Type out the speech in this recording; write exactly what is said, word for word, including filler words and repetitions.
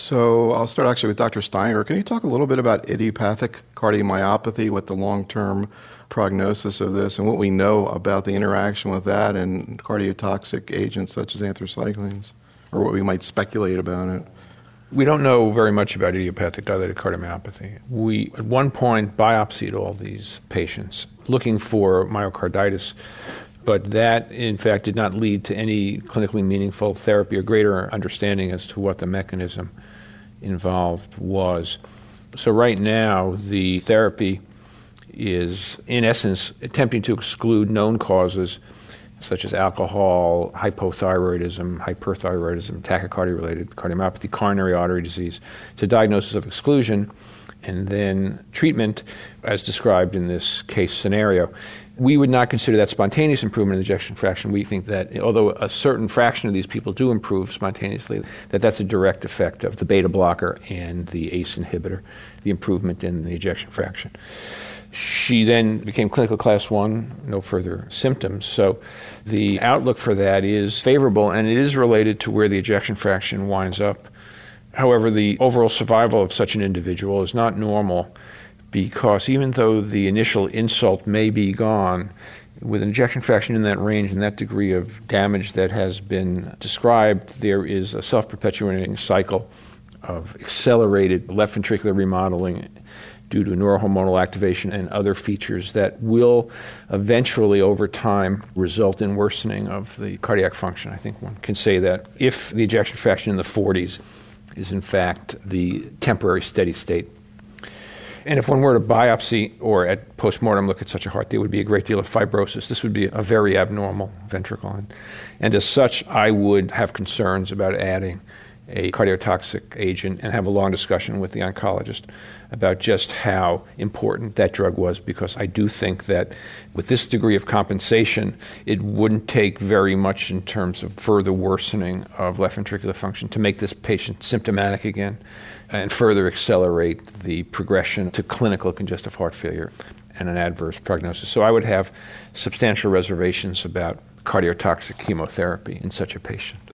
So I'll start actually with Doctor Steininger. Can you talk a little bit about idiopathic cardiomyopathy, what the long-term prognosis of this, and what we know about the interaction with that and cardiotoxic agents such as anthracyclines, or what we might speculate about it? We don't know very much about idiopathic dilated cardiomyopathy. We, at one point, biopsied all these patients looking for myocarditis, but that, in fact, did not lead to any clinically meaningful therapy or greater understanding as to what the mechanism involved was. So right now, the therapy is, in essence, attempting to exclude known causes such as alcohol, hypothyroidism, hyperthyroidism, tachycardia-related cardiomyopathy, coronary artery disease. It's a diagnosis of exclusion, and then treatment, as described in this case scenario. We would not consider that spontaneous improvement in ejection fraction. We think that, although a certain fraction of these people do improve spontaneously, that that's a direct effect of the beta blocker and the A C E inhibitor, the improvement in the ejection fraction. She then became clinical class one, no further symptoms. So the outlook for that is favorable, and it is related to where the ejection fraction winds up. However, the overall survival of such an individual is not normal because even though the initial insult may be gone, with an ejection fraction in that range and that degree of damage that has been described, there is a self-perpetuating cycle of accelerated left ventricular remodeling due to neurohormonal activation and other features that will eventually, over time, result in worsening of the cardiac function. I think one can say that if the ejection fraction in the forties is, in fact, the temporary steady state. And if one were to biopsy or at postmortem look at such a heart, there would be a great deal of fibrosis. This would be a very abnormal ventricle. And, and as such, I would have concerns about adding a cardiotoxic agent and have a long discussion with the oncologist about just how important that drug was, because I do think that with this degree of compensation, it wouldn't take very much in terms of further worsening of left ventricular function to make this patient symptomatic again and further accelerate the progression to clinical congestive heart failure and an adverse prognosis. So I would have substantial reservations about cardiotoxic chemotherapy in such a patient.